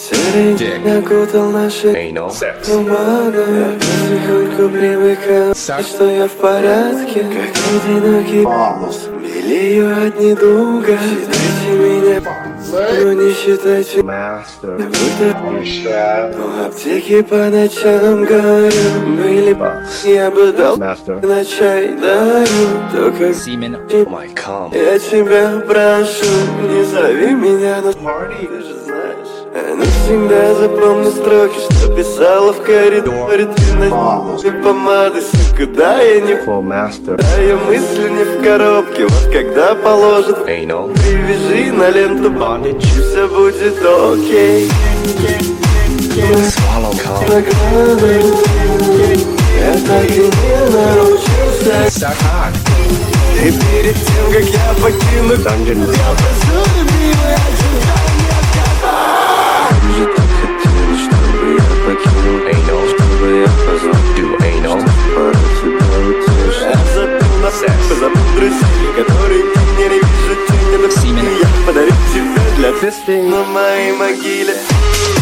Серый день окутал наши туманы. Я потихоньку привыкаю, что я в порядке. Как одинокий белею от недуга. Считайте меня, но не считайте. Но аптеки по ночам горю. Были я бы дал на чай дарю. Только я тебя прошу, не зови меня на парти, ты же знаешь. Но всегда запомни строки, что писала в коридоре. Ты на помады, сука, да я не да я мысли не в коробке. Вот когда положат, привяжи на ленту бандич, все будет окей. Награды я так и не научился. И перед тем, как я покину Dungeon, я прошу, любимый, мне так хотелось, чтобы я покинул чтобы я познал пора тебя утешить. Я забыл на секс, забыл друзей, которые я не вижу, ты не напомни. Я подарю тебе для фесты на моей могиле.